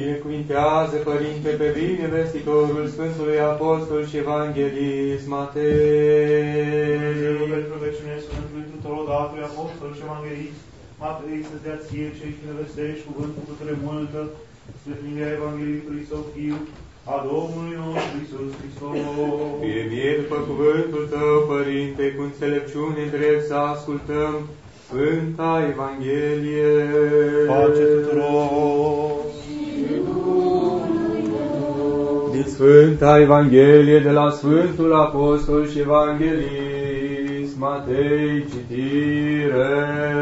Binecuvintează, Părinte, pe binevestitorul Sfântului Apostol și Evanghelist Matei. Pentru veciune Sfântului tuturor datului Apostol și Evanghelist Matei, să-ți dea ție cei ce ne vestești cuvântul cu tare multă, sfârșirea Evanghelistului Său Fiu, a Domnului nostru Iisus Hristos. Fie mie după cuvântul Tău, Părinte, cu înțelepciune drept să ascultăm Sfânta Evanghelie. Pace tuturor! Din Sfânta Evanghelie de la Sfântul Apostol și Evanghelist Matei, citire.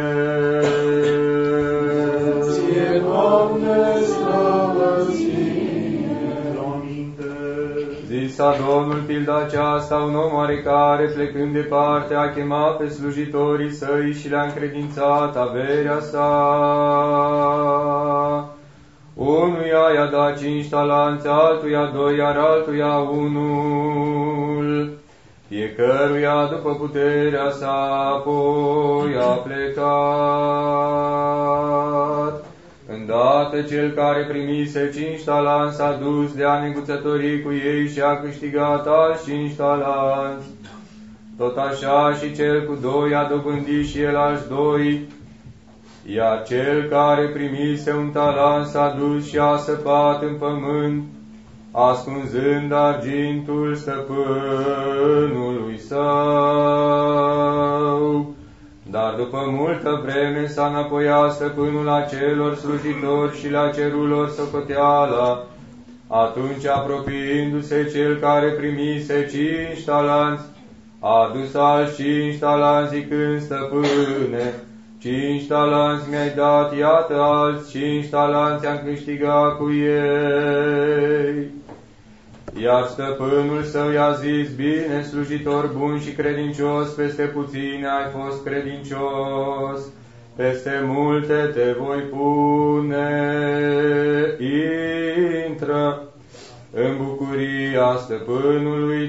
Ție, Doamne, slavă ție! Zisa Domnul pilda aceasta, un om oarecare, plecând departe, a chemat pe slujitorii săi și le-a încredințat averea sa. Unuia i-a dat 5 talanți, altuia 2, iar altuia 1, fiecăruia după puterea sa, apoi a plecat. Îndată cel care primise 5 talanți s-a dus de a neguțători cu ei și a câștigat alți 5 talanți. Tot așa și cel cu 2 a dobândit și el alți 2, iar cel care primise 1 talent s-a dus și a săpat în pământ, ascunzând argintul stăpânului său. Dar după multă vreme s-a înapoiat stăpânul acelor slujitori și le-a cerut lor socoteala. Atunci, apropiindu-se cel care primise 5 talanți, a adus alți 5 talanți zicând: stăpâne, 5 talanți mi-ai dat, iată alți 5 talanți am câștigat cu ei. Iar stăpânul său i-a zis: bine, slujitor bun și credincios, peste puține ai fost credincios, peste multe te voi pune, intră în bucuria stăpânului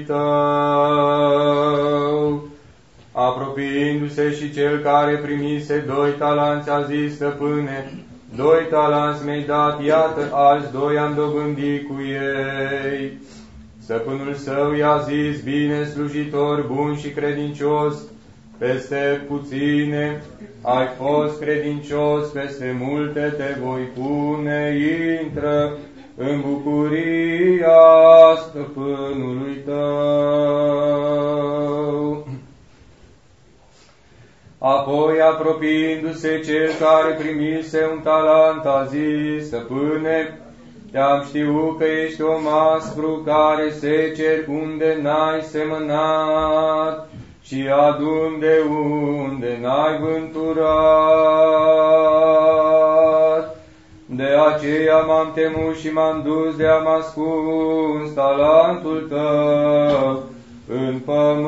tău. Apropiindu-se și cel care primise 2 talanți a zis: stăpâne, 2 talanți mi-ai dat, iată alți 2 am dobândit cu ei. Stăpânul său i-a zis: bine, slujitor bun și credincios, peste puține ai fost credincios, peste multe te voi pune, intră în bucuria stăpânului tău. Apoi, apropiindu-se cel care primise 1 talent, a zis: stăpâne, te-am știut că ești om aspru, care seceri unde n-ai semănat și adun de unde n-ai vânturat. De aceea m-am temut și m-am dus de am ascuns talentul tău în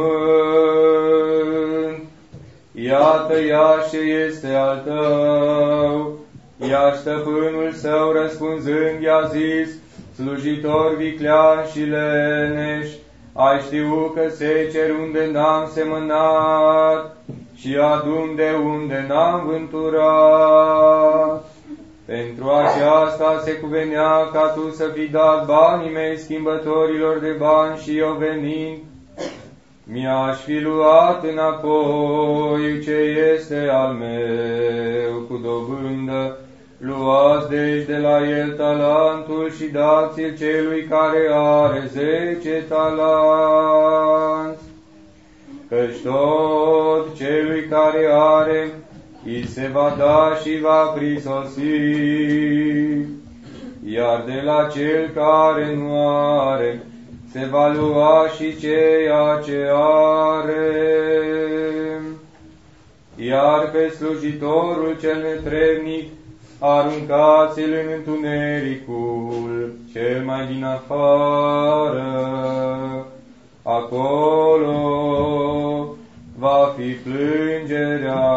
pământ. Iată ea ce este al tău. Iar stăpânul său răspunzând i-a zis: slujitor viclean și leneș, ai știut că seceri unde n-am semănat și adun de unde n-am vânturat. Pentru aceasta se cuvenea ca tu să fi dat banii mei schimbătorilor de bani și eu venind, mi-aș fi luat înapoi ce este al meu cu dobândă. Luați deci de la el talentul și dați-l celui care are 10 talanți. Căci tot celui care are, îi se va da și va prisosi, iar de la cel care nu are, se va lua și ceea ce are. Iar pe slujitorul cel netrebnic aruncați-l în întunericul cel mai din afară. Acolo va fi plângerea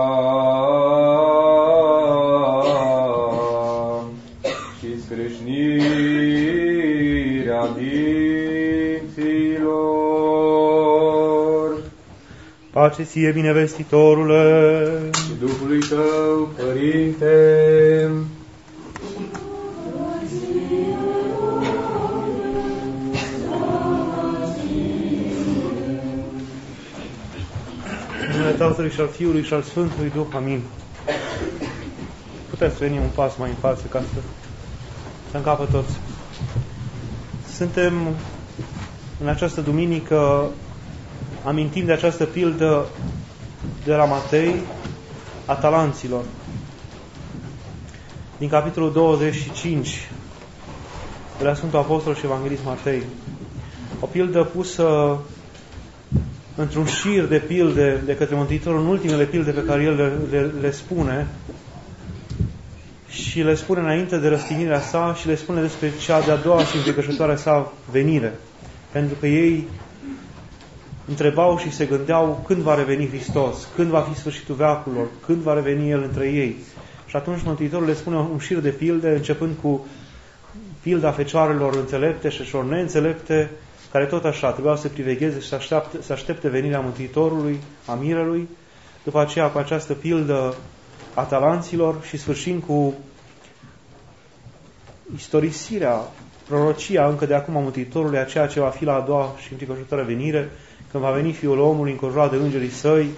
și scrâșnirea dinților. Pace ție, binevestitorule, și Duhului tău, Părinte. Tatălui și al Fiului și al Sfântului Duh. Amin. Puteți veni un pas mai în față ca să încapă toți. Suntem în această duminică, amintim de această pildă de la Matei a talanților. Din capitolul 25 de la Sfântul Apostol și Evanghelist Matei. O pildă pusă într-un șir de pilde de către Mântuitorul, în ultimele pilde pe care El le spune, și le spune înainte de răstignirea sa și le spune despre cea de-a doua și învigășătoarea sa venire. Pentru că ei întrebau și se gândeau când va reveni Hristos, când va fi sfârșitul veacurilor, când va reveni El între ei. Și atunci Mântuitorul le spune un șir de pilde, începând cu pilda fecioarelor înțelepte și celor neînțelepte, care tot așa trebuiau să privegheze și să aștepte venirea Mântuitorului, a mirelui, după aceea cu această pildă a talanților și sfârșind cu istorisirea, prorocia încă de acum a Mântuitorului, a ceea ce va fi la a doua și învigășătoare venire, când va veni Fiul omului înconjurat de îngerii săi,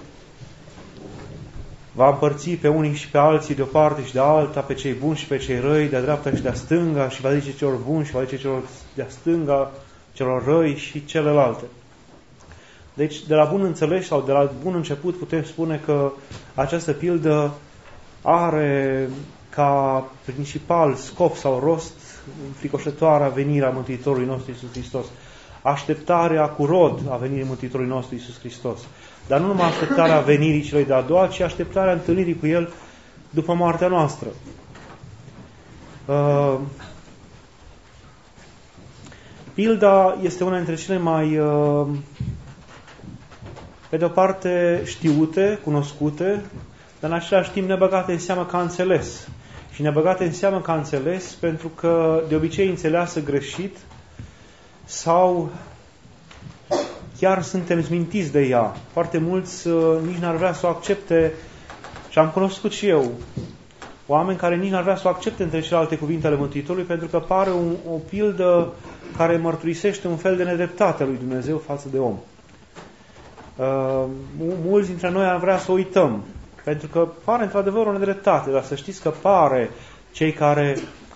va împărți pe unii și pe alții de o parte și de alta, pe cei buni și pe cei răi, de-a dreapta și de-a stânga, și va zice celor buni și va zice celor de-a stânga, celor răi și celelalte. Deci, de la bun înțeles sau de la bun început, putem spune că această pildă are ca principal scop sau rost înfricoșătoarea venirea Mântuitorului nostru Iisus Hristos. Așteptarea cu rod a venirii Mântuitorului nostru Iisus Hristos. Dar nu numai așteptarea venirii celei de-a doua, ci așteptarea întâlnirii cu El după moartea noastră. Pilda este una dintre cele mai, pe de o parte, știute, cunoscute, dar în același timp nebăgate în seamă ca înțeles. Și nebăgate în seamă ca înțeles pentru că de obicei înțeleasă greșit sau chiar suntem zmintiți de ea. Foarte mulți nici n-ar vrea să o accepte și am cunoscut și eu oameni care nici n-ar vrea să o accepte între celelalte cuvinte ale Mântuitorului pentru că pare o pildă care mărturisește un fel de nedreptate a lui Dumnezeu față de om. Mulți dintre noi ar vrea să o uităm pentru că pare într-adevăr o nedreptate, dar să știți că pare cei care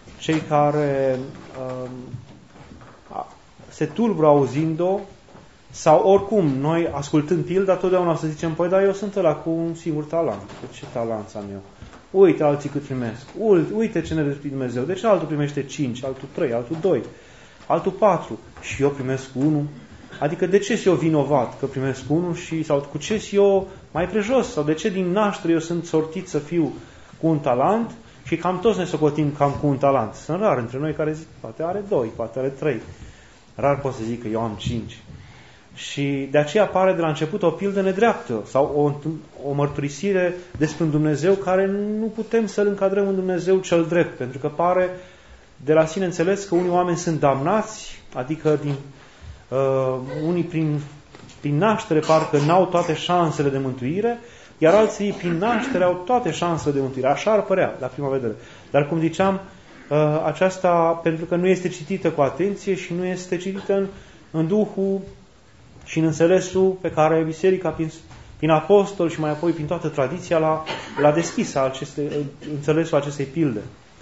se tulbură auzind-o sau oricum, noi ascultând pilda, totdeauna să zicem, păi da, eu sunt ăla cu un singur talent. Cu ce talent am eu? Uite alții cât primesc. Uite ce ne dă Dumnezeu. De ce altul primește 5, altul 3, altul 2, altul 4 și eu primesc 1? Adică de ce sunt eu vinovat că primesc 1 sau cu ce sunt eu mai prejos? Sau de ce din naștere eu sunt sortit să fiu cu un talent și cam toți ne socotim cam cu un talent? Sunt rar între noi care zic, poate are 2, poate are 3. Rar pot să zic că eu am 5. Și de aceea apare de la început o pildă nedreaptă sau o mărturisire despre un Dumnezeu care nu putem să-L încadrăm în Dumnezeu cel drept, pentru că pare de la sine înțeles că unii oameni sunt damnați, adică unii prin naștere parcă n-au toate șansele de mântuire, iar alții prin naștere au toate șansele de mântuire. Așa ar părea la prima vedere. Dar cum ziceam, aceasta pentru că nu este citită cu atenție și nu este citită în Duhul și în înțelesul pe care Biserica, prin apostol și mai apoi prin toată tradiția, l-a deschis înțelesul acestei pilde.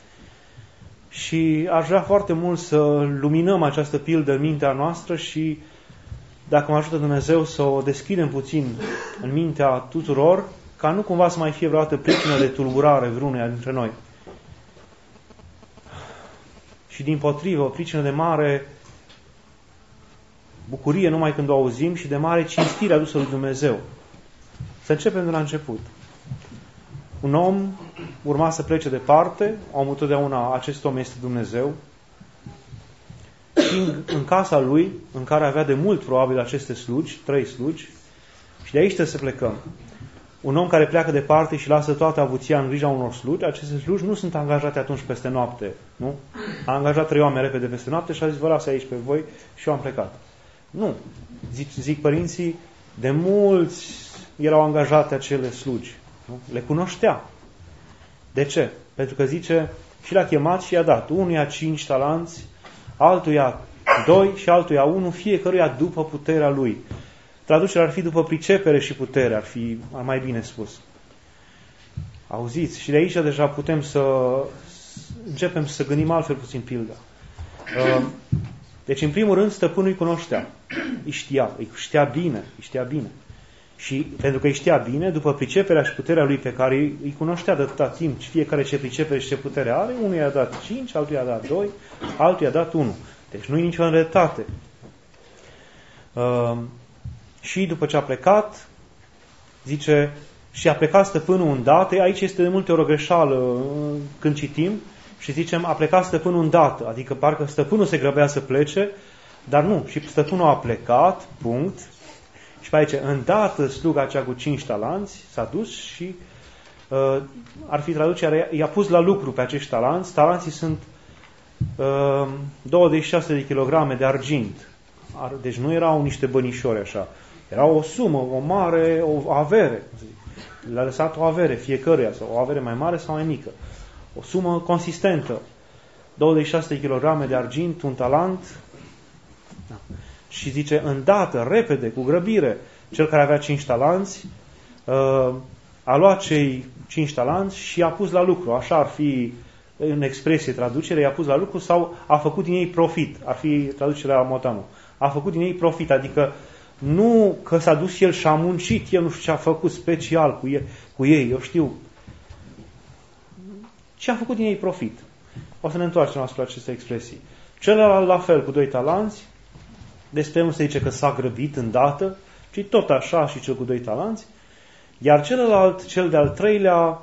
Și aș vrea foarte mult să luminăm această pildă în mintea noastră și, dacă mă ajută Dumnezeu, să o deschidem puțin în mintea tuturor, ca nu cumva să mai fie vreodată pricină de tulburare vreuneia dintre noi. Și dimpotrivă, o pricină de mare bucurie numai când o auzim și de mare cinstire adusă lui Dumnezeu. Să începem de la început. Un om urma să plece departe, omul totdeauna acest om este Dumnezeu, și în casa lui, în care avea de mult probabil aceste slugi, 3 slugi, și de aici trebuie să plecăm. Un om care pleacă departe și lasă toată avuția în grija unor slugi, aceste slugi nu sunt angajate atunci peste noapte, nu? A angajat 3 oameni repede peste noapte și a zis, vă las aici pe voi și eu am plecat. Nu. Zic părinții, de mulți erau angajate acele slugi. Nu? Le cunoștea. De ce? Pentru că zice, și l-a chemat și i-a dat. Unuia 5 talanți, altuia 2 și altuia 1, fiecăruia după puterea lui. traducerea ar fi după pricepere și putere, ar mai bine spus. Auziți? Și de aici deja putem să începem să gândim altfel puțin pilda. Deci, în primul rând, stăpânul îi cunoștea. Îi știa bine. Și pentru că îi știa bine, după priceperea și puterea lui pe care îi cunoștea de atâta timp, fiecare ce pricepere și ce putere are, unul i-a dat 5, altul i-a dat 2, altul i-a dat 1. Deci nu e nicio înretate. Și după ce a plecat, zice, și a plecat stăpânul îndată. Aici este de multe ori o greșeală când citim și zicem, a plecat stăpânul îndată, adică parcă stăpânul se grăbea să plece, dar nu, și stăpânul a plecat, punct. Și pe aici, îndată sluga aceea cu 5 talanți s-a dus și ar fi traducerea, i-a pus la lucru pe acești talanți. Talanții sunt 26 de kilograme de argint. Deci nu erau niște bănișori așa. Era o sumă, o mare, o avere. Le-a lăsat o avere fiecăruia, sau o avere mai mare sau mai mică. O sumă consistentă. 26 de kilograme de argint, un talent. Da. Și zice, îndată, repede, cu grăbire, cel care avea 5 talanți a luat cei 5 talanți și i-a pus la lucru. Așa ar fi în expresie traducere, i-a pus la lucru sau a făcut din ei profit. Ar fi traducerea Motanu. A făcut din ei profit, adică nu că s-a dus el și a muncit, el nu știu ce a făcut special cu ei, eu știu. Ce a făcut din ei profit? O să ne întoarcem asupra acestei expresii. Celălalt la fel, cu 2 talanți, despre nu se zice că s-a grăbit îndată, ci tot așa și cel cu 2 talanți, iar celălalt, cel de-al treilea,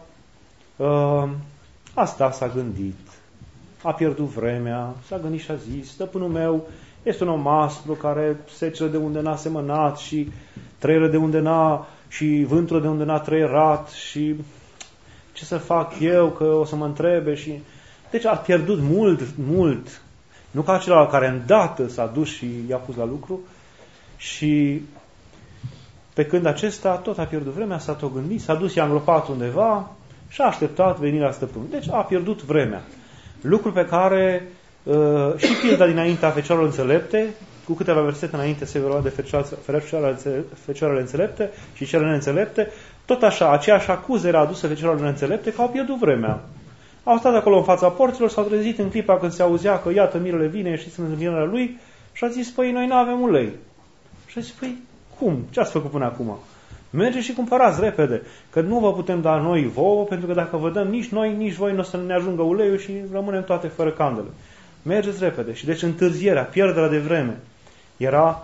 asta s-a gândit, a pierdut vremea, s-a gândit și a zis, stăpânul meu este un om aspru care seceră de unde n-a semănat și trăieră de unde n-a, și vântură de unde n-a trăierat și ce să fac eu, că o să mă întrebe și... Deci a pierdut mult. Nu ca acela care îndată s-a dus și i-a pus la lucru și pe când acesta tot a pierdut vremea, s-a tot gândit, s-a dus, i-a îngropat undeva și a așteptat venirea stăpânului. Deci a pierdut vremea. Lucru pe care și pilda dinaintea fecioarelor înțelepte, cu câteva versete înainte se vorba de fecioarele înțelepte și cele neînțelepte, tot așa, aceeași acuză era adusă fecioarelor înțelepte că au pierdut vremea. Au stat acolo în fața porților, s-au trezit în clipa când se auzea că iată mirele vine, ieșiți în întâlnirea lui și a zis, păi noi n-avem ulei. Și a zis, păi cum? Ce ați făcut până acum? Mergeți și cumpărați repede, că nu vă putem da noi vouă, pentru că dacă vă dăm nici noi, nici voi nu o să ne ajungă uleiul și rămânem toate fără candele. Mergeți repede. Și deci întârzierea, pierderea de vreme era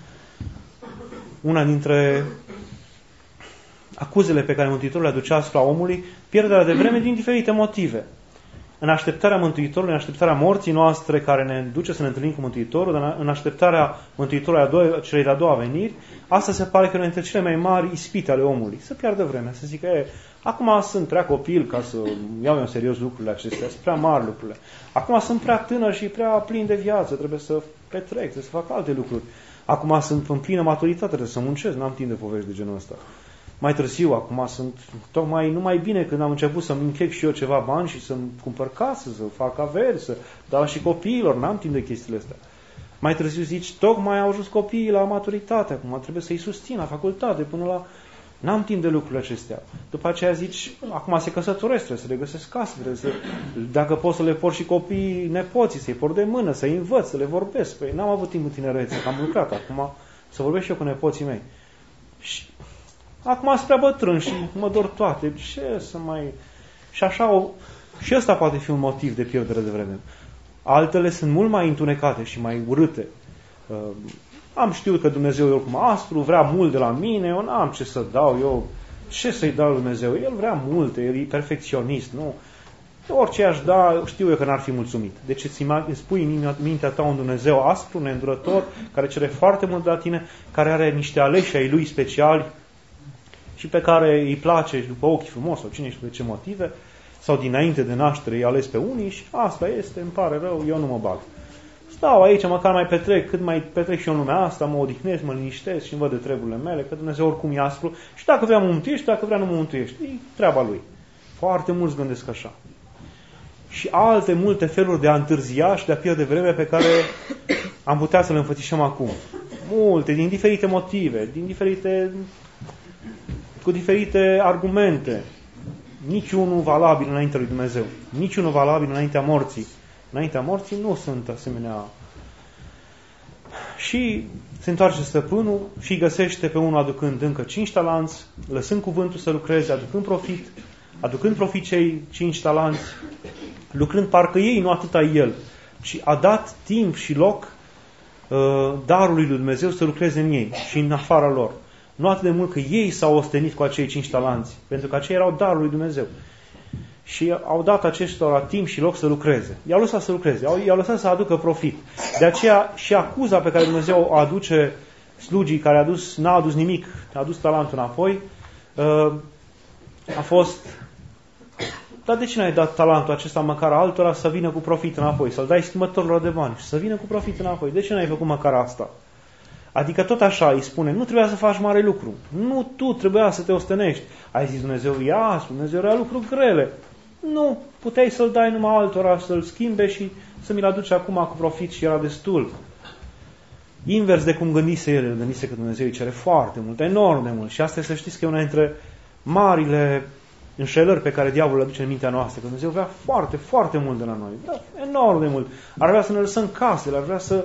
una dintre acuzele pe care Mântuitorul le aducea asupra omului, pierderea de vreme din diferite motive. În așteptarea Mântuitorului, în așteptarea morții noastre care ne duce să ne întâlnim cu Mântuitorul, în așteptarea Mântuitorului celei de-a doua veniri, asta se pare că una dintre cele mai mari ispite ale omului. Să piardă vremea, să zică, acum sunt prea copil ca să iau eu în serios lucrurile acestea, sunt prea mari lucrurile. Acum sunt prea tânăr și prea plin de viață, trebuie să petrec, trebuie să fac alte lucruri. Acum sunt în plină maturitate, trebuie să muncesc, n-am timp de povești de genul ăsta. Mai târziu, acum sunt tocmai numai bine când am început să-mi închec și eu ceva bani și să-mi cumpăr casă, să fac averi, să dau și copiilor, n-am timp de chestiile astea. Mai târziu zici, tocmai au ajuns copiii la maturitate, acum trebuie să-i susțin la facultate, până la... N-am timp de lucrurile acestea. După aceea zici, acum se căsătoresc, trebuie să le găsesc casă, dacă pot să le por și copiii nepoții, să-i por de mână, să-i învăț, să le vorbesc. Păi n-am avut timp în tinerețe, că am lucrat, acum să vorbesc și eu cu nepoții mei. Și acum sunt prea bătrân și mă dor toate. Ce să mai... Și așa, și ăsta poate fi un motiv de pierdere de vreme. Altele sunt mult mai întunecate și mai urâte. Am știut că Dumnezeu e oricum aspru, vrea mult de la mine, eu n-am ce să dau, eu ce să-i dau lui Dumnezeu? El vrea multe, el e perfecționist, nu? Orice aș da, știu eu că n-ar fi mulțumit. Deci îți pui în mintea ta un Dumnezeu aspru, neîndurător, care cere foarte mult de la tine, care are niște aleși ai lui speciali și pe care îi place după ochi frumos sau cine știu de ce motive, sau dinainte de naștere îi ales pe unii și asta este, îmi pare rău, eu nu mă bag. Stau aici, măcar mai petrec, cât mai petrec și eu în lumea asta, mă odihnesc, mă liniștesc și îmi văd de treburile mele, că Dumnezeu oricum e aspru și dacă vrea mă mântuiești, dacă vrea nu mă mântuiești. E treaba Lui. Foarte mulți gândesc așa. Și alte multe feluri de a întârzia și de a pierde vreme pe care am putea să le înfățișăm acum. multe, din diferite motive, cu diferite argumente. Niciunul valabil înaintea lui Dumnezeu. Niciunul valabil înaintea morții. Înaintea morții nu sunt asemenea. Și se întoarce stăpânul și găsește pe unul aducând încă 5 talanți, lăsând cuvântul să lucreze, aducând profit cei 5 talanți, lucrând parcă ei, nu atâta el, ci a dat timp și loc darului lui Dumnezeu să lucreze în ei și în afara lor. Nu atât de mult că ei s-au ostenit cu acei 5 talanți, pentru că aceia erau darul lui Dumnezeu. Și au dat aceștia timp și loc să lucreze. I-au lăsat să lucreze, i-au lăsat să aducă profit. De aceea și acuza pe care Dumnezeu o aduce slugii care n-a adus nimic, a adus talentul înapoi, a fost: dar de ce n-ai dat talentul acesta măcar altora să vină cu profit înapoi? Să-l dai schimbătorilor de bani și să vină cu profit înapoi. De ce n-ai făcut măcar asta? Adică tot așa îi spune: nu trebuia să faci mare lucru. Nu tu trebuia să te ostenești. Ai zis Dumnezeu: ia, Dumnezeu era lucruri grele. Nu, puteai să-l dai numai altora, să-l schimbe și să mi-l aduci acum cu profit și era destul. Invers de cum gândise el gândise că Dumnezeu îi cere foarte mult, enorm de mult. Și asta să știți că e una dintre marile înșelări pe care diavolul le aduce în mintea noastră. Că Dumnezeu vrea foarte, foarte mult de la noi. Da, enorm de mult. Ar vrea să ne lăsăm casele, ar vrea să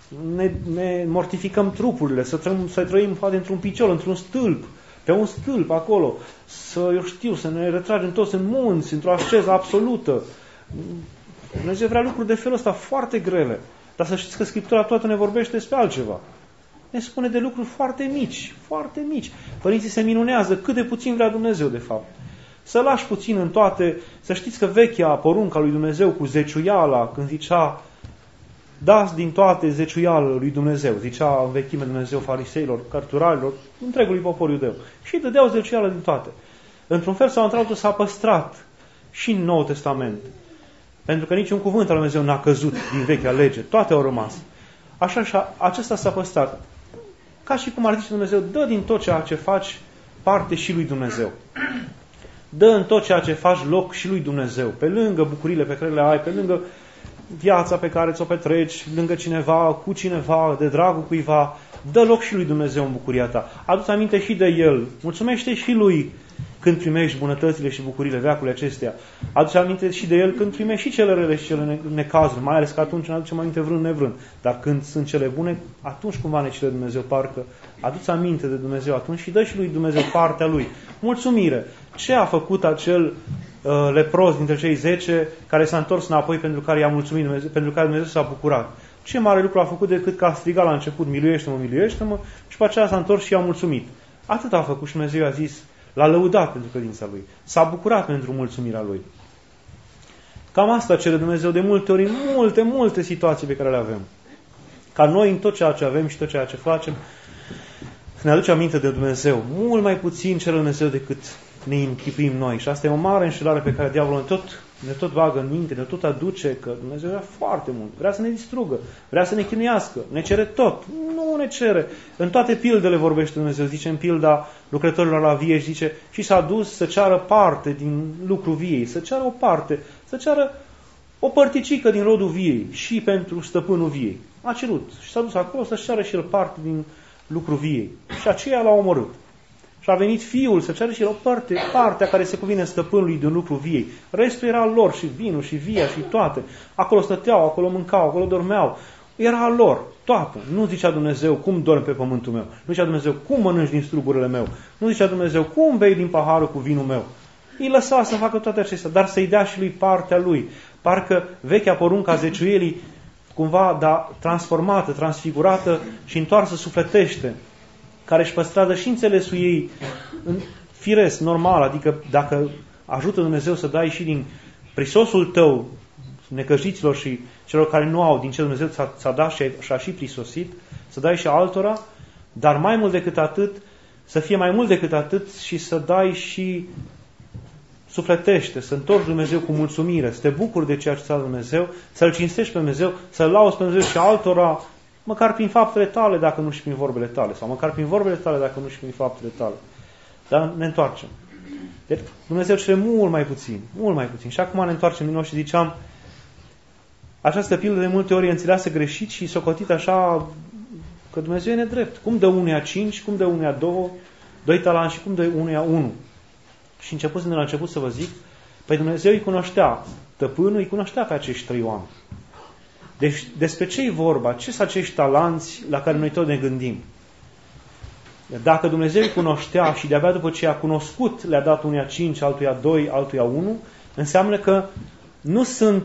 ne mortificăm trupurile, să trăim poate într-un picior, într-un stâlp, pe un stâlp acolo, să ne retragem toți în munți, într-o asceză absolută. Dumnezeu vrea lucruri de felul ăsta foarte grele. Dar să știți că Scriptura toată ne vorbește despre altceva. Ne spune de lucruri foarte mici, foarte mici. Părinții se minunează cât de puțin vrea Dumnezeu, de fapt. Să lași puțin în toate, să știți că vechea porunca lui Dumnezeu cu zeciuiala, când zicea: dați din toate zeciuială lui Dumnezeu, zicea în vechime Dumnezeu fariseilor, cărturarilor, întregului popor iudeu. Și dădeau zeciuială din toate. Într-un fel sau într-altul s-a păstrat și în Noul Testament. Pentru că niciun cuvânt al lui Dumnezeu n-a căzut din vechea lege. Toate au rămas. Așa, acesta s-a păstrat. Ca și cum ar zice Dumnezeu: dă din tot ceea ce faci parte și lui Dumnezeu. Dă în tot ceea ce faci loc și lui Dumnezeu. Pe lângă bucurile pe care le ai, pe lângă viața pe care ți-o petreci, lângă cineva, cu cineva, de dragul cuiva, dă loc și lui Dumnezeu în bucuria ta. Adu-ți aminte și de El. Mulțumește și Lui când primești bunătățile și bucurile veacului acestea. Adu-ți aminte și de El când primești și cele rele și cele necazuri, mai ales că atunci ne aducem aminte vrând nevrând. Dar când sunt cele bune, atunci cumva ne cere Dumnezeu parcă. Adu-ți aminte de Dumnezeu atunci și dă și lui Dumnezeu partea Lui. Mulțumire! Ce a făcut acel lepros dintre cei 10 care s-a întors înapoi pentru care i-a mulțumit Dumnezeu, pentru care Dumnezeu s-a bucurat? Ce mare lucru a făcut decât că a strigat la început: miluiește-mă, miluiește-mă, și pe aceea s-a întors și i-a mulțumit. Atât a făcut și Dumnezeu a zis, l-a lăudat pentru credința lui. S-a bucurat pentru mulțumirea lui. Cam asta cere Dumnezeu de multe ori, în multe situații pe care le avem. Ca noi în tot ceea ce avem și tot ceea ce facem să ne aducem aminte de Dumnezeu. Mult mai puțin cere Dumnezeu decât ne închipuim noi. Și asta e o mare înșelare pe care diavolul ne tot bagă în minte, ne tot aduce, că Dumnezeu vrea foarte mult. Vrea să ne distrugă, vrea să ne chinuiască, ne cere tot. Nu ne cere. În toate pildele vorbește Dumnezeu. Zice în pilda lucrătorilor la vie și zice: și s-a dus să ceară parte din lucru viei, să ceară o parte, să ceară o părticică din rodul viei și pentru stăpânul viei. A cerut și s-a dus acolo să ceară și el parte din lucru viei. Și aceea l-a omorât. Și a venit fiul să ceară și el o partea care se cuvine stăpânului din lucru viei. Restul era al lor, și vinul, și via, și toate. Acolo stăteau, acolo mâncau, acolo dormeau. Era al lor, toată. Nu zicea Dumnezeu: cum dormi pe pământul meu. Nu zicea Dumnezeu: cum mănânci din strugurile meu. Nu zicea Dumnezeu: cum bei din paharul cu vinul meu. Îi lăsa să facă toate acestea, dar să-i dea și lui partea lui. Parcă vechea porunca zeciuielii cumva transformată, transfigurată și întoarsă sufletește, care își păstrează și înțelesul ei în firesc, normal, adică dacă ajută Dumnezeu să dai și din prisosul tău necăjiților și celor care nu au, din ce Dumnezeu ți-a dat și a și prisosit, să dai și altora, dar mai mult decât atât, să fie mai mult decât atât și să dai și sufletește, să întorci Dumnezeu cu mulțumire, să te bucuri de ceea ce ți-a dat Dumnezeu, să-L cinstești pe Dumnezeu, să-L lauzi pe Dumnezeu și altora, măcar prin faptele tale, dacă nu și prin vorbele tale, sau măcar prin vorbele tale, dacă nu și prin faptele tale. Dar ne întoarcem. Deci Dumnezeu cere mult mai puțin, mult mai puțin. Și acum ne întoarcem din nou și ziceam, această pildă de multe ori e înțeleasă greșit și socotit așa că Dumnezeu e nedrept. Cum dă unuia 5, cum dă unuia 2 talanți și cum dă unuia 1? Și început de la început să vă zic, păi Dumnezeu îi cunoștea, tăpânul îi cunoștea pe acești 3 oameni. Deci despre ce e vorba? Ce sunt acești talanți la care noi tot ne gândim? Dacă Dumnezeu îi cunoștea și de-abia după ce a cunoscut le-a dat unuia 5, altuia 2, altuia 1, înseamnă că nu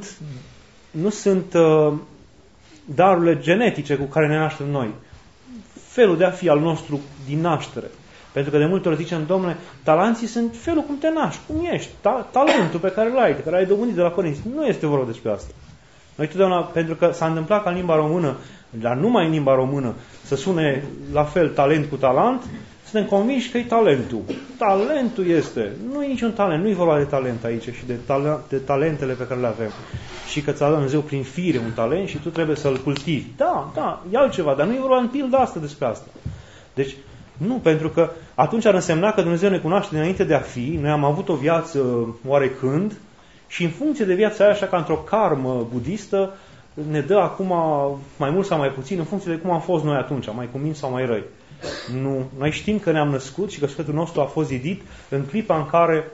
sunt darurile genetice cu care ne naștem noi. Felul de a fi al nostru din naștere. Pentru că de multe ori zicem, Domnule, talanții sunt felul cum te naști, cum ești, talentul pe care l-ai, pe care l-ai dobândit de la părinți. Nu este vorba despre asta. Noi totdeauna, pentru că s-a întâmplat ca în limba română, dar numai în limba română, să sune la fel talent cu talent, suntem convinși că e talentul. Talentul este. Nu e niciun talent. Nu e vorba de talent aici și de talentele pe care le avem. Și că ți-a dat Dumnezeu prin fire un talent și tu trebuie să-l cultivi. Da, e altceva, dar nu e vorba în pildă asta despre asta. Deci, nu, pentru că atunci ar însemna că Dumnezeu ne cunoaște dinainte de a fi, noi am avut o viață oarecând și în funcție de viața aia, așa ca într-o karmă budistă, ne dă acum mai mult sau mai puțin în funcție de cum am fost noi atunci, mai cu minți sau mai răi. Nu, noi știm că ne-am născut și că sufletul nostru a fost zidit în clipa în care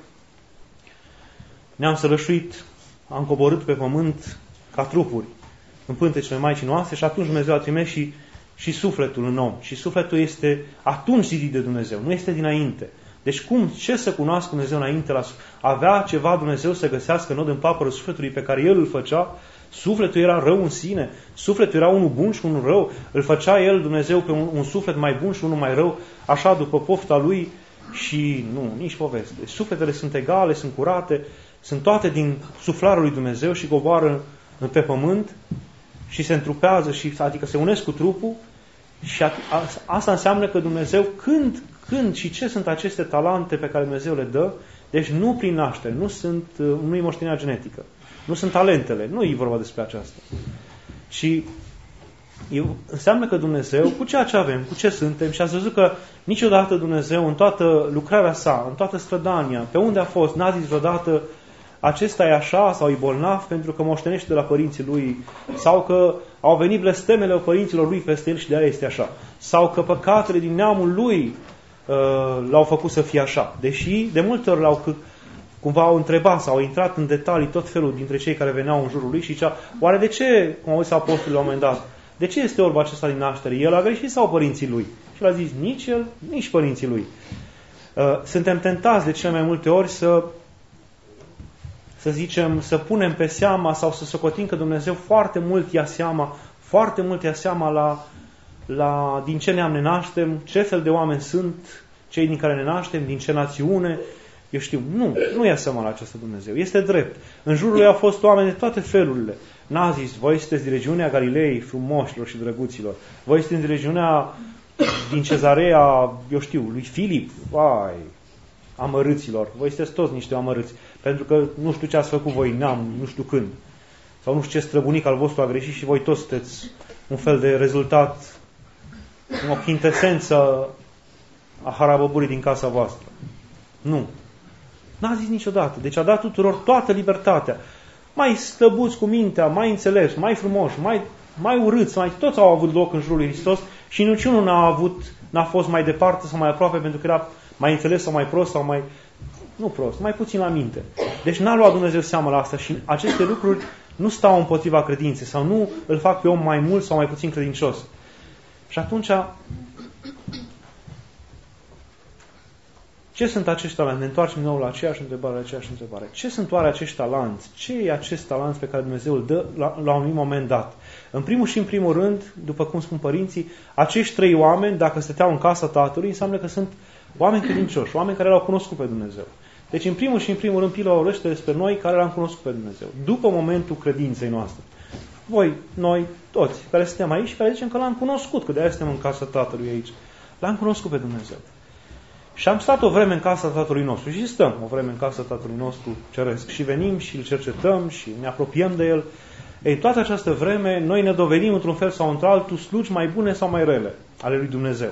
ne-am sălășuit, am coborât pe pământ ca trupuri în pântecele Maicii noastre și atunci Dumnezeu a trimis și sufletul în om. Și sufletul este atunci zidit de Dumnezeu, nu este dinainte. Deci ce să cunoască Dumnezeu înainte? Avea ceva Dumnezeu să găsească nod în papără sufletului pe care El îl făcea? Sufletul era rău în sine? Sufletul era unul bun și unul rău? Îl făcea El, Dumnezeu, pe un suflet mai bun și unul mai rău, așa după pofta Lui? Și nu, nici poveste. Sufletele sunt egale, sunt curate, sunt toate din suflarul lui Dumnezeu și coboară pe pământ și se întrupează, adică se unesc cu trupul și asta înseamnă că Dumnezeu când și ce sunt aceste talente pe care Dumnezeu le dă, deci nu prin naștere, nu e moștenirea genetică, nu sunt talentele, nu e vorba despre aceasta. Și înseamnă că Dumnezeu, cu ceea ce avem, cu ce suntem, și ați văzut că niciodată Dumnezeu, în toată lucrarea sa, în toată strădania, pe unde a fost, n-a zis vreodată acesta e așa sau e bolnav pentru că moștenește de la părinții lui, sau că au venit blestemele părinților lui peste el și de aia este așa, sau că păcatele din neamul lui l-au făcut să fie așa. Deși de multe ori cumva au întrebat sau au intrat în detalii tot felul dintre cei care veneau în jurul lui și zicea, oare de ce, cum au zis apostolii la un moment dat, de ce este orba acesta din naștere? El a greșit sau părinții lui? Și l-a zis, nici el, nici părinții lui. Suntem tentați de cele mai multe ori să zicem, să punem pe seama sau să socotim că Dumnezeu foarte mult ia seama la din ce neam ne naștem, ce fel de oameni sunt cei din care ne naștem, din ce națiune. Eu știu, nu ia seama la aceasta Dumnezeu. Este drept. În jurul lui au fost oameni de toate felurile. N-a zis, voi sunteți din regiunea Galilei, frumoșilor și drăguților. Voi sunteți din regiunea din Cezarea, eu știu, lui Filip. Vai, amărâților. Voi sunteți toți niște amărâți. Pentru că nu știu ce ați făcut voi, nu știu când. Sau nu știu ce străbunic al vostru a greșit și voi toți sunteți un fel de rezultat, o chintesență a harabăburii din casa voastră. Nu. N-a zis niciodată. Deci a dat tuturor toată libertatea. Mai slăbuți cu mintea, mai înțelepți, mai frumoși, mai urâți, toți au avut loc în jurul lui Hristos și niciunul n-a fost mai departe sau mai aproape pentru că era mai înțeles sau mai prost sau mai... Nu prost, mai puțin la minte. Deci n-a luat Dumnezeu seama la asta și aceste lucruri nu stau împotriva credinței sau nu îl fac pe om mai mult sau mai puțin credincios. Și atunci, ce sunt acești talenți? Ne întoarcem din nou la aceeași întrebare. Ce sunt oare acești talenți? Ce e acest talent pe care Dumnezeu îl dă la un anumit moment dat? În primul și în primul rând, după cum spun părinții, acești 3 oameni, dacă stăteau în casa Tatălui, înseamnă că sunt oameni credincioși, oameni care l-au cunoscut pe Dumnezeu. Deci, în primul și în primul rând, Pila vorbește despre noi care l-am cunoscut pe Dumnezeu. După momentul credinței noastre. Voi, noi, toți, care suntem aici și care zicem că l-am cunoscut, că de-aia suntem în casa Tatălui aici. L-am cunoscut pe Dumnezeu. Și am stat o vreme în casa Tatălui nostru și stăm o vreme în casa Tatălui nostru ceresc și venim și îl cercetăm și ne apropiem de el. Ei, toată această vreme, noi ne dovedim într-un fel sau într-altul slugi mai bune sau mai rele ale lui Dumnezeu.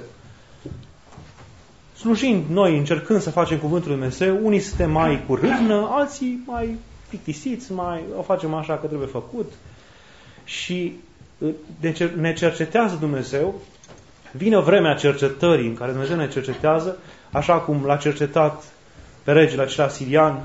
Slujind noi, încercând să facem cuvântul lui Dumnezeu, unii suntem mai cu râvnă, alții mai plictisiți, o facem așa că trebuie făcut. Și ne cercetează Dumnezeu Vine vremea cercetării în care Dumnezeu ne cercetează, așa cum l-a cercetat pe regele acela sirian,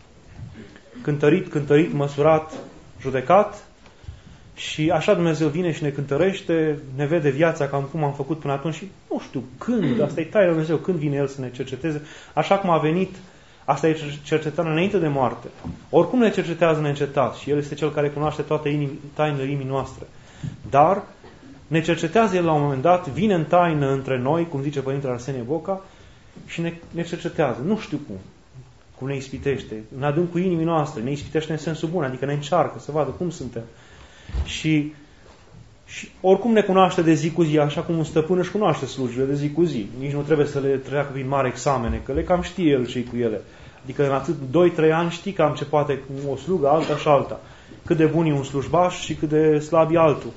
cântărit, măsurat, judecat, și așa Dumnezeu vine și ne cântărește, ne vede viața cam cum am făcut până atunci și nu știu când, asta e taina Dumnezeu, când vine El să ne cerceteze, așa cum a venit, asta e cercetarea înainte de moarte. Oricum ne cercetează neîncetat și El este Cel care cunoaște toate tainele inimii noastre. Dar ne cercetează El la un moment dat, vine în taină între noi, cum zice Părintele Arsenie Boca, și ne cercetează. Nu știu cum ne ispitește. În adâncul inimii noastre, ne ispitește în sensul bun, adică ne încearcă să vadă cum suntem. Și oricum ne cunoaște de zi cu zi, așa cum un stăpân își cunoaște slujile de zi cu zi. Nici nu trebuie să le treacă prin mari examene, că le cam știe el și cu ele. Adică în atât 2-3 ani știi cam ce poate o slugă, alta și alta. Cât de bun e un slujbaș și cât de slab e altul.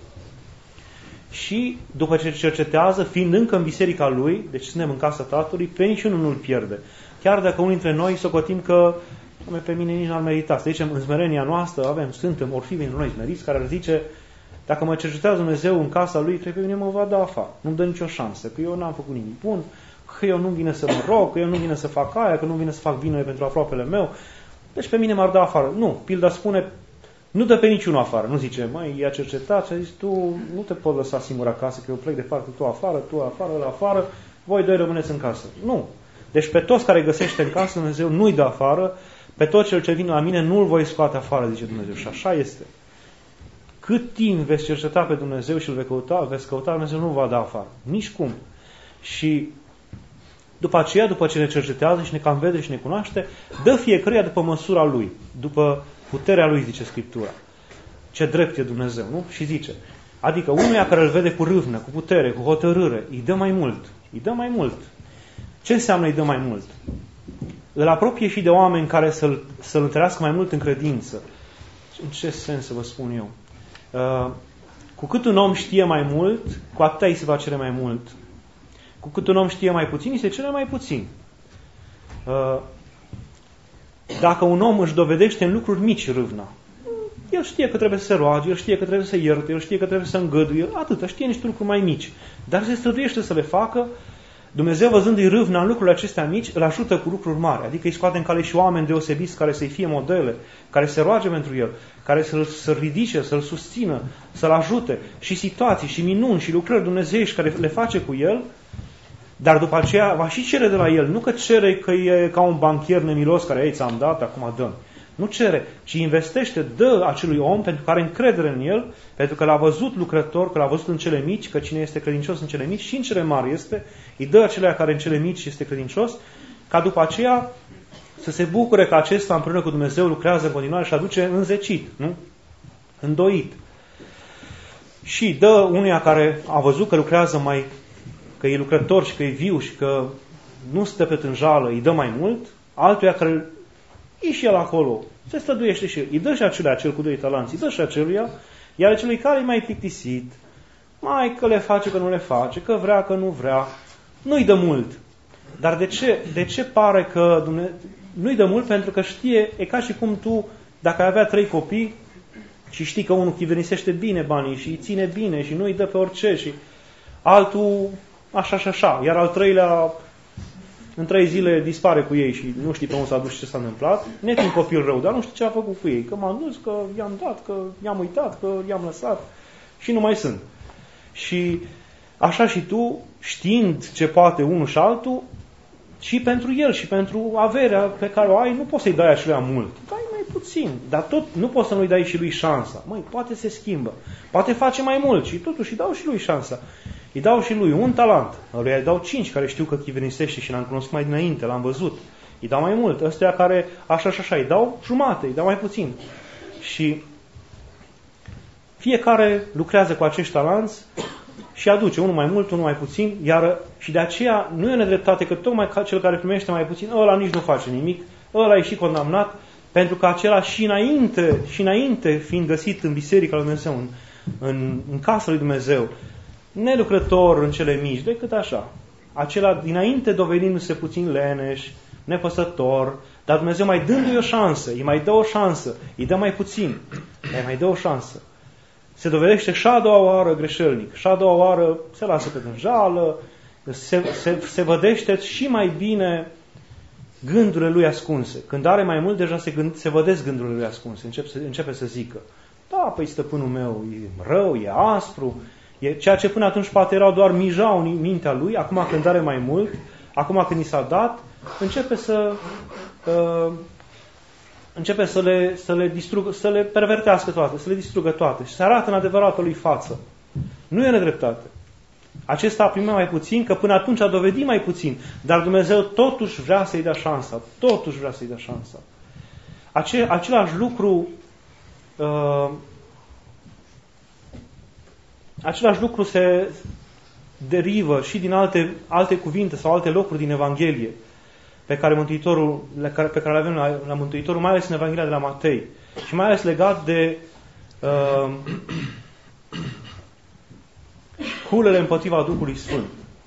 Și după ce cercetează, fiind încă în biserica lui, deci suntem în casa Tatălui, pe niciunul nu-l pierde. Chiar dacă unul dintre noi socotim că pe mine nici n-ar merita. Să zicem, în smerenia noastră suntem orfivi în noi smeriți, care ar zice, dacă mă cercetează Dumnezeu în casa lui, trebuie mine mă va da afară. Nu-mi dă nicio șansă, că eu n-am făcut nimic bun, că eu nu-mi vine să mă rog, că eu nu vine să fac aia, că nu vine să fac binele pentru aproapele meu. Deci pe mine m-ar da afară. Nu, pilda spune, nu dă pe niciunul afară. Nu zice, măi, i-a cercetat și a zis, tu nu te poți lăsa singur acasă, că eu plec departe, tu afară, ăla afară, voi doi rămâneți în casă. Nu. Deci pe toți care găsește în casă, Dumnezeu nu-i dă afară, pe tot cel ce vine la mine nu-l voi scoate afară, zice Dumnezeu. Și așa este. Cât timp veți cerceta pe Dumnezeu și îl veți căuta, Dumnezeu nu va da afară. Nici cum. Și după aceea, după ce ne cercetează și ne cam vede și ne cunoaște, dă fiecăruia după măsura lui, după puterea lui, zice Scriptura. Ce drept e Dumnezeu, nu? Și zice, adică unuia care îl vede cu râvnă, cu putere, cu hotărâre, îi dă mai mult. Îi dă mai mult. Ce înseamnă îi dă mai mult? Îl apropie și de oameni care să-l întărească mai mult în credință. În ce sens să vă spun eu? Cu cât un om știe mai mult, cu atâta îi se va cere mai mult. Cu cât un om știe mai puțin, îi se cere mai puțin. Dacă un om își dovedește în lucruri mici râvna, el știe că trebuie să se roage, el știe că trebuie să ierte, el știe că trebuie să îngăduie, atâta, știe niște lucruri mai mici. Dar se străduiește să le facă. Dumnezeu, văzându-i râvna în lucrurile acestea mici, îl ajută cu lucruri mari. Adică îi scoate în cale și oameni deosebiți care să-i fie modele, care se roage pentru el, care să-l ridice, să-l susțină, să-l ajute. Și situații, și minuni, și lucrări dumnezeiești care le face cu el, dar după aceea va și cere de la el. Nu că cere că e ca un banchier nemilos care ei ți-am dat, acum dăm. Nu cere, ci investește, dă acelui om pentru că are încredere în el, pentru că l-a văzut lucrător, că l-a văzut în cele mici, că cine este credincios în cele mici și în cele mari este, îi dă acelea care în cele mici este credincios, ca după aceea să se bucure că acesta împreună cu Dumnezeu lucrează în continuare și aduce înzecit, nu? Îndoit. Și dă unuia care a văzut că lucrează că e lucrător și că e viu și că nu stă pe tânjală, îi dă mai mult, altuia care e și el acolo, se străduiește și el. Îi dă și acel cu 2 talanți, îi dă și aceluia, iar celui care e mai plictisit, mai că le face, că nu le face, că vrea, că nu vrea, nu-i dă mult. Dar de ce pare că nu-i dă mult? Pentru că știe, e ca și cum tu, dacă ai avea 3 copii și știi că unul chivenisește bine banii și îi ține bine și nu îi dă pe orice și altul așa și așa, iar al treilea în 3 zile dispare cu ei și nu știi pe unde s-a dus și ce s-a întâmplat, net un copil rău, dar nu știu ce a făcut cu ei, că m-am dus, că i-am dat, că i-am uitat, că i-am lăsat și nu mai sunt. Și așa și tu, știind ce poate unul și altul, și pentru el și pentru averea pe care o ai, nu poți să-i dai acelea mult. Dai mai puțin, dar tot nu poți să nu-i dai și lui șansa. Măi, poate se schimbă, poate face mai mult și totuși îi dau și lui șansa. Îi dau și lui 1 talent, lui îi dau 5 care știu că chivenisește și l-am cunoscut mai dinainte, l-am văzut. Îi dau mai mult, ăstea care așa și așa, îi dau jumate, îi dau mai puțin. Și fiecare lucrează cu acești talanți și aduce unul mai mult, unul mai puțin, iar și de aceea nu e o nedreptate că tocmai cel care primește mai puțin, ăla nici nu face nimic, ăla e și condamnat, pentru că acela și înainte fiind găsit în biserica lui Dumnezeu, în casa lui Dumnezeu, nelucrător în cele mici, decât așa. Acela dinainte dovedindu-se puțin leneș, nepăsător, dar Dumnezeu mai dându-i o șansă, îi mai dă o șansă, îi dă mai puțin, îi mai dă o șansă. se dovedește și a doua oară greșelnic, și a doua oară se lasă pe tânjală, se vădește și mai bine gândurile lui ascunse. Când are mai mult, deja se vădesc gândurile lui ascunse. Începe să zică, da, păi stăpânul meu e rău, e aspru, ceea ce până atunci poate erau doar mijau în mintea lui, acum când are mai mult, acum când i s-a dat, începe să le pervertească toate, să le distrugă toate și se arată în adevăratul lui față. Nu e nedreptate. Acesta a primit mai puțin, că până atunci a dovedit mai puțin, dar Dumnezeu totuși vrea să-i dea șansa. Totuși vrea să-i dea șansa. Același lucru se derivă și din alte cuvinte sau alte locuri din Evanghelie pe care le avem la Mântuitorul, mai ales în Evanghelia de la Matei și mai ales legat de hulele împotriva Duhului Sfânt.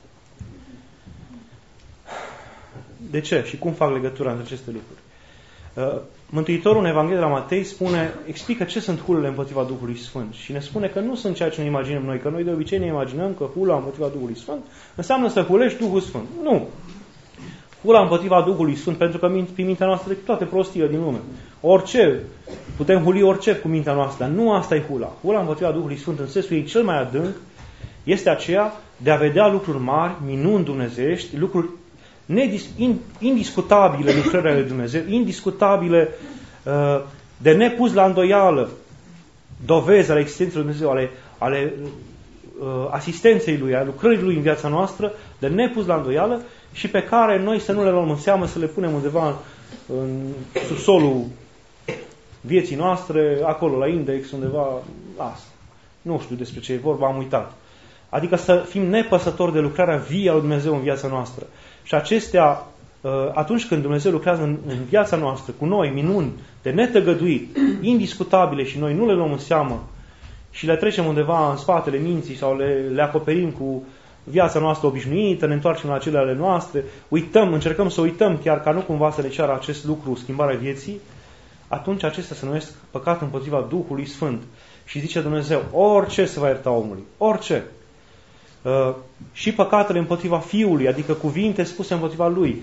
De ce? Și cum fac legătura între aceste lucruri? Mântuitorul în Evanghelia de la Matei explică ce sunt hulele împotriva Duhului Sfânt și ne spune că nu sunt ceea ce ne imaginăm noi, că noi de obicei ne imaginăm că hula împotriva Duhului Sfânt înseamnă să hulești Duhul Sfânt. Nu! Hula împotriva Duhului Sfânt, pentru că prin mintea noastră trec toate prostiile din lume. Orice, putem huli orice cu mintea noastră, dar nu asta e hula. Hula împotriva Duhului Sfânt, în sensul ei cel mai adânc, este aceea de a vedea lucruri mari, minuni dumnezeiești, lucruri indiscutabile lucrările ale Dumnezeu, indiscutabile, de nepus la îndoială, dovezi ale existenței lui Dumnezeu, ale asistenței Lui, ale lucrării Lui în viața noastră, de nepus la îndoială și pe care noi să nu le luăm în seamă, să le punem undeva în subsolul vieții noastre, acolo la index, undeva, lasă. Nu știu despre ce e vorba, am uitat. Adică să fim nepăsători de lucrarea vie a lui Dumnezeu în viața noastră. Și acestea, atunci când Dumnezeu lucrează în viața noastră, cu noi, minuni de netăgăduit, indiscutabile și noi nu le luăm în seamă și le trecem undeva în spatele minții sau le acoperim cu viața noastră obișnuită, ne întoarcem la cele ale noastre, încercăm să uităm chiar ca nu cumva să ne ceară acest lucru, schimbarea vieții, atunci acestea se numesc păcat împotriva Duhului Sfânt. Și zice Dumnezeu, orice se va ierta omului, orice. Și păcatele împotriva Fiului, adică cuvinte spuse împotriva Lui.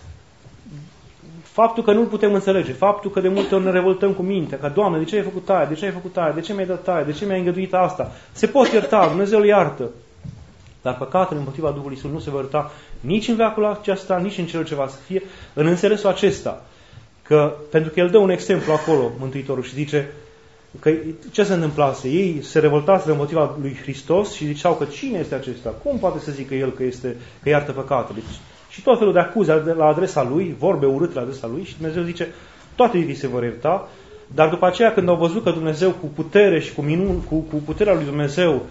Faptul că nu-L putem înțelege, faptul că de multe ori ne revoltăm cu mintea, că Doamne, de ce ai făcut aia, de ce ai făcut aia, de ce mi-ai dat aia, de ce mi-ai îngăduit asta, se pot ierta, Dumnezeu îl iartă. Dar păcatele împotriva Duhului Sfânt nu se vor ierta nici în veacul acesta, nici în cel ce va să fie, în înțelesul acesta. Pentru că El dă un exemplu acolo, Mântuitorul, și zice că ce se întâmplase? Ei se revoltaseră împotriva lui Hristos și ziceau că cine este acesta? Cum poate să zică El că iartă păcatele? Și tot felul de acuze la adresa Lui, vorbe urâte la adresa Lui și Dumnezeu zice, toate ei se vor ierta, dar după aceea când au văzut că Dumnezeu cu putere și cu puterea lui Dumnezeu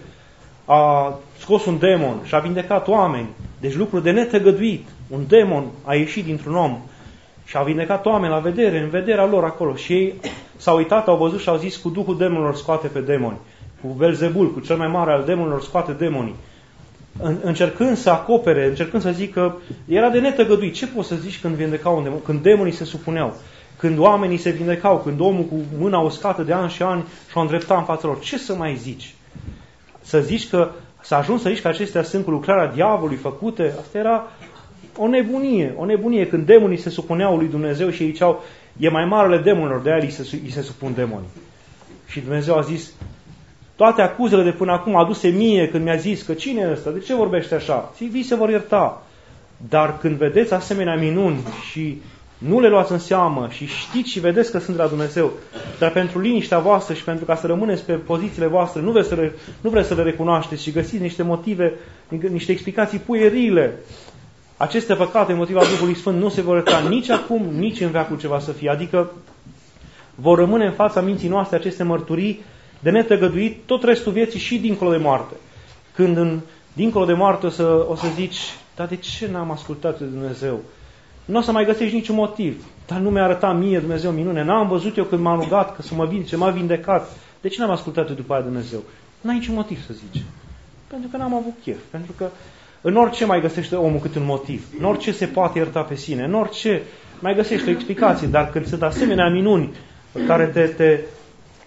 a scos un demon și a vindecat oameni, deci lucruri de netăgăduit, un demon a ieșit dintr-un om și a vindecat oameni la vedere, în vederea lor acolo și ei s-au uitat, au văzut și au zis cu Duhul demonilor scoate pe demoni, cu Belzebul, cu cel mai mare al demonilor scoate demonii. Încercând să acopere, încercând să zică, era de netăgăduit. Ce poți să zici când vindecau un demon? Când demonii se supuneau, când oamenii se vindecau, când omul cu mâna uscată de ani și ani și-o îndrepta în fața lor. Ce să mai zici? Să zici că, să ajungi să zici că acestea sunt cu lucrarea diavolului făcute, asta era o nebunie când demonii se supuneau lui Dumnezeu și ei ziceau, e mai marele demonilor, de aia îi se supun demonii. Și Dumnezeu a zis, toate acuzele de până acum aduse mie când mi-a zis că cine e ăsta, de ce vorbește așa? Vii se vor ierta. Dar când vedeți asemenea minuni și nu le luați în seamă și știți și vedeți că sunt de la Dumnezeu, dar pentru liniștea voastră și pentru ca să rămâneți pe pozițiile voastre, nu vreți să le recunoașteți și găsiți niște motive, niște explicații puierile, aceste păcate împotriva Duhului Sfânt nu se vor ierta nici acum, nici în veacul ce va să fie. Adică vor rămâne în fața minții noastre aceste mărturii de netăgăduit tot restul vieții și dincolo de moarte. Când dincolo de moarte o să zici, dar de ce n-am ascultat de Dumnezeu? Nu o să mai găsești niciun motiv. Dar nu mi-a arătat mie Dumnezeu minune. N-am văzut eu când m-am rugat că să mă vindece, m-a vindecat. De ce n-am ascultat după aia Dumnezeu? N-ai niciun motiv să zici. Pentru că n-am avut chef. Pentru că în orice mai găsește omul cât un motiv. În orice se poate ierta pe sine. În orice mai găsește o explicație. Dar când sunt asemenea minuni care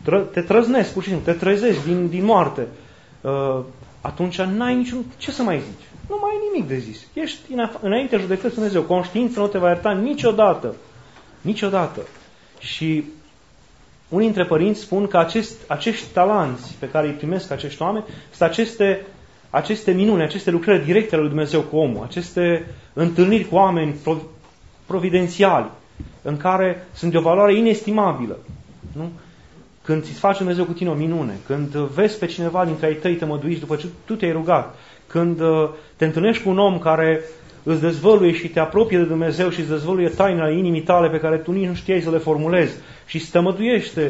te trăznesc, pur și simplu, te trezești din moarte, atunci n-ai niciun... Ce să mai zici? Nu mai ai nimic de zis. Ești înaintea judecății Dumnezeu. Conștiința nu te va ierta niciodată. Niciodată. Și unii dintre părinți spun că acești talanți pe care îi primesc acești oameni sunt aceste minuni, aceste lucrări directe ale lui Dumnezeu cu omul, aceste întâlniri cu oameni providențiali, în care sunt de o valoare inestimabilă. Nu? Când ți-ți face Dumnezeu cu tine o minune, când vezi pe cineva dintre ai tăi tămăduiți după ce tu te-ai rugat, când te întâlnești cu un om care îți dezvăluie și te apropie de Dumnezeu și îți dezvăluie tainele inimii tale pe care tu nici nu știai să le formulezi și îți tămăduiește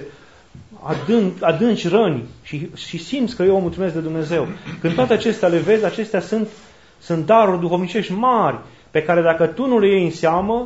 adânci răni și simți că e omul trimis de Dumnezeu. Când toate acestea le vezi, acestea sunt daruri duhovnicești mari pe care dacă tu nu le iei în seamă,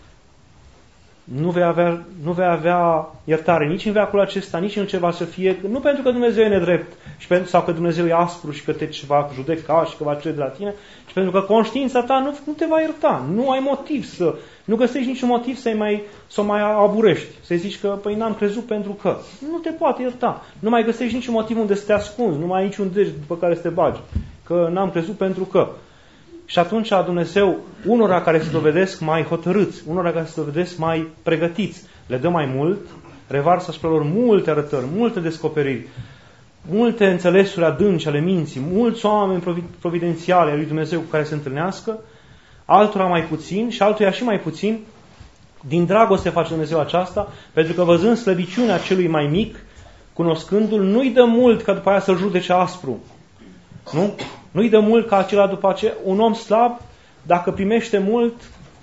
nu vei avea iertare nici în veacul acesta, nici în ce va să fie, nu pentru că Dumnezeu e nedrept sau că Dumnezeu e aspru și că te va judeca și că va cere de la tine, ci pentru că conștiința ta nu te va ierta. Nu ai motiv nu găsești niciun motiv să o mai aburești. Să zici că, păi n-am crezut pentru că. Nu te poate ierta. Nu mai găsești niciun motiv unde să te ascunzi, nu mai ai niciun deget după care să te bagi. Că n-am crezut pentru că. Și atunci Dumnezeu, unora care se dovedesc mai hotărâți, unora care se dovedesc mai pregătiți, le dă mai mult, revarsă asupra lor multe arătări, multe descoperiri, multe înțelesuri adânci ale minții, mulți oameni providențiali ai lui Dumnezeu cu care se întâlnească, altora mai puțin și altuia și mai puțin. Din dragoste face Dumnezeu aceasta, pentru că văzând slăbiciunea celui mai mic, cunoscându-l, nu-i dă mult ca după aia să-l judece aspru. Nu? Nu-i dă mult ca acela după aceea. Un om slab, dacă primește mult,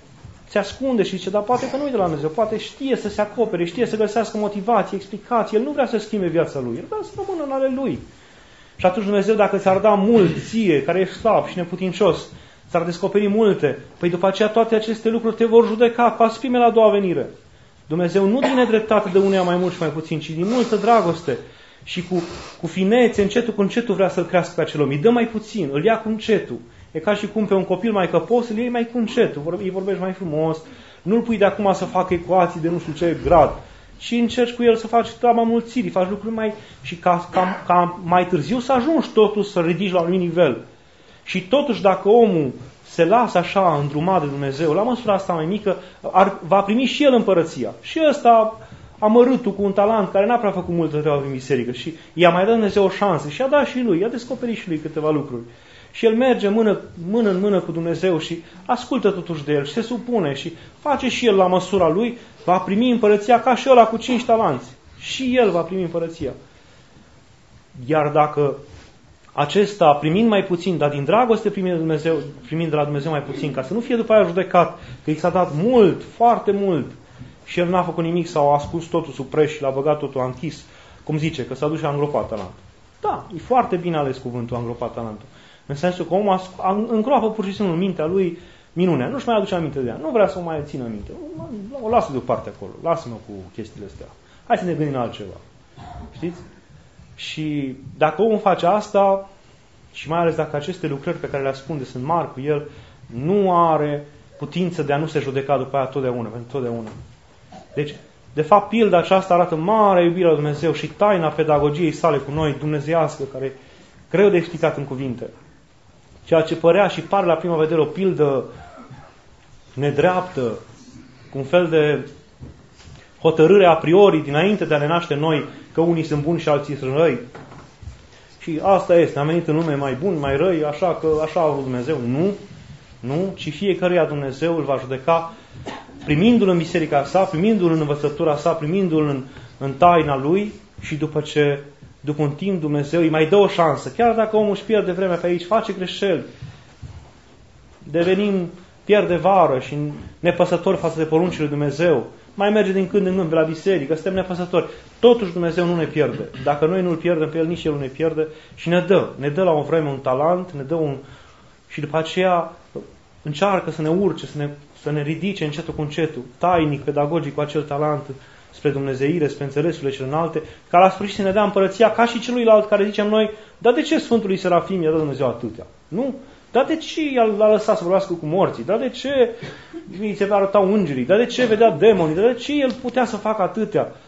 se ascunde și zice, dar poate că nu-i de la Dumnezeu, poate știe să se acopere, știe să găsească motivație, explicație, el nu vrea să schimbe viața lui, el vrea să rămână în ale lui. Și atunci Dumnezeu, dacă ți-ar da mult ție, care ești slab și neputincios, ți-ar descoperi multe, păi după aceea toate aceste lucruri te vor judeca cu aspime la a doua venire. Dumnezeu nu din nedreptate de uneia mai mult și mai puțin, ci din multă dragoste și cu finețe, încetul cu încetul vrea să-l crească pe acel om. Îi dă mai puțin, îl ia cu încetul. E ca și cum pe un copil mai căpos, îl iei mai cu încetul, îi vorbești mai frumos, nu-l pui de acum să facă ecuații de nu știu ce grad, și încerci cu el să faci treaba mulțirii, faci lucruri mai... și ca mai târziu să ajungi totuși să ridici la un nivel. Și totuși dacă omul se lasă așa îndrumat de Dumnezeu, la măsura asta mai mică, va primi și el împărăția. Și ăsta, amărâtul cu un talent care n-a prea făcut multă treabă în biserică și i-a mai dat Dumnezeu o șansă și a dat și lui, i-a descoperit și lui câteva lucruri. Și el merge mână în mână cu Dumnezeu și ascultă totuși de el și se supune și face și el la măsura lui, va primi împărăția ca și ăla cu 5 talanți. Și el va primi împărăția. Iar dacă acesta, primind mai puțin, dar din dragoste primind de la Dumnezeu mai puțin, ca să nu fie după aia judecat, că i s-a dat mult, foarte mult, și el n-a făcut nimic sau a ascuns totul sub preș și l-a băgat totul, a închis, cum zice, că s-a dus și a îngropat talentul. Da, e foarte bine ales cuvântul, a îngropat talentul. În sensul că omul îngropă pur și simplu în mintea lui minunea. Nu-și mai aduce aminte de ea. Nu vrea să o mai țină minte. O lasă deoparte acolo. Lasă-mă cu chestiile astea. Hai să ne gândim la altceva. Știți? Și dacă omul face asta, și mai ales dacă aceste lucrări pe care le ascunde sunt mari cu el, nu are putință de a nu se judeca după aia totdeauna, pentru totdeauna. Deci, de fapt, pilda aceasta arată mare iubire la Dumnezeu și taina pedagogiei sale cu noi, dumnezeiască, care e greu de explicat în cuvinte. Ceea ce părea și pare la prima vedere o pildă nedreaptă, cu un fel de hotărâre a priori dinainte de a ne naște noi, că unii sunt buni și alții sunt răi. Și asta este, am venit în lume mai buni, mai răi, așa că așa a vrut Dumnezeu. Nu, ci fiecăruia Dumnezeu îl va judeca primindu-l în biserica sa, primindu-l în învățătura sa, primindu-l în taina lui și după un timp Dumnezeu îi mai dă o șansă. Chiar dacă omul își pierde vremea pe aici, face greșeli, pierde vară și nepăsători față de poruncile lui Dumnezeu, mai merge din când în când pe la biserică, suntem nepăsători. Totuși Dumnezeu nu ne pierde. Dacă noi nu-L pierdem pe El, nici El nu ne pierde și ne dă la o vreme un talent, și după aceea încearcă să ne urce, să ne ridice încetul cu încetul, tainic, pedagogic cu acel talent spre dumnezeire, spre înțelesurile cele înalte, ca la sfârșit să ne dea împărăția ca și celuilalt care zicem noi, dar de ce Sfântului Serafim i-a dat Dumnezeu atâtea? Nu? Dar de ce l-a lăsat să vorbească cu morții? Dar de ce îi se arătau îngerii? Dar de ce vedea demonii? Dar de ce el putea să facă atâtea?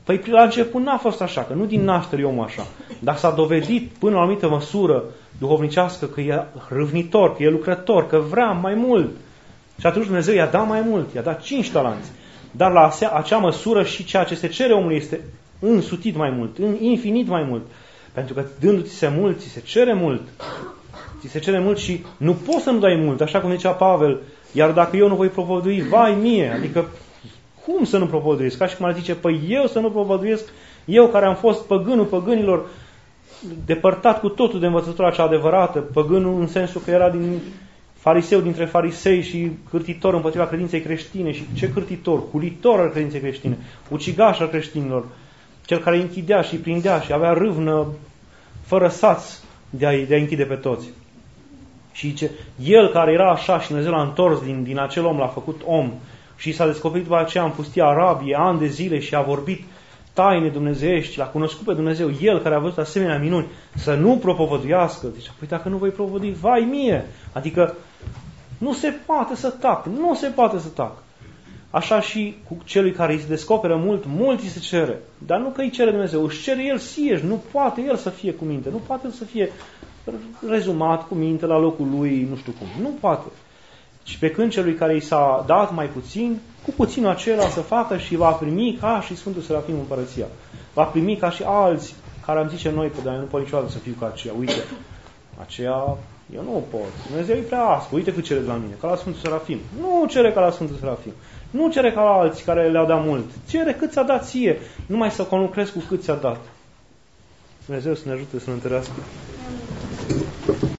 Păi la început n-a fost așa, că nu din naștere e omul așa. Dar s-a dovedit până la o anumită măsură duhovnicească că e râvnitor, că e lucrător, că vrea mai mult. Și atunci Dumnezeu i-a dat mai mult, i-a dat 5 talanți. Dar la acea măsură și ceea ce se cere omului este însutit mai mult, infinit mai mult. Pentru că dându-ți se mult, ți se cere mult. Ți se cere mult și nu poți să nu dai mult, așa cum zicea Pavel. Iar dacă eu nu voi propovădui, vai mie! Adică, cum să nu propovăduiesc? Ca și cum ar zice, păi eu să nu propovăduiesc, eu care am fost păgânul păgânilor, depărtat cu totul de învățătura cea adevărată, păgânul în sensul că era din fariseu dintre farisei și cârtitor împotriva credinței creștine. Și ce cârtitor? Culitor al credinței creștine, ucigaș al creștinilor, cel care îi închidea și îi prindea și avea râvnă fără saț de a închide pe toți. Și el care era așa și Dumnezeu l-a întors din acel om, l-a făcut om și s-a descoperit după aceea în pustia Arabiei ani de zile și a vorbit taine dumnezeiești, l-a cunoscut pe Dumnezeu, el care a văzut asemenea minuni, să nu propovăduiască. Deci, păi dacă nu voi propovădui, vai mie! Adică nu se poate să tac, nu se poate să tac. Așa și cu celui care îi se descoperă mult, mult îi se cere. Dar nu că îi cere Dumnezeu, își cere el sieși, nu poate el să fie cu minte, nu poate să fie rezumat cu minte la locul lui, nu știu cum, nu poate. Și pe când celui care i s-a dat mai puțin, cu puținul acela să facă și va primi ca și Sfântul Serafim Împărăția. Va primi ca și alți, care am zice noi, că nu pot niciodată să fiu ca aceea. Uite, aceea eu nu pot. Dumnezeu e prea aspru. Uite cât cere de la mine, ca la Sfântul Serafim. Nu cere ca la Sfântul Serafim. Nu cere ca la alții care le-au dat mult. Cere cât ți-a dat ție. Numai să conlucrezi cu cât ți-a dat. Dumnezeu să ne ajute să ne întărească.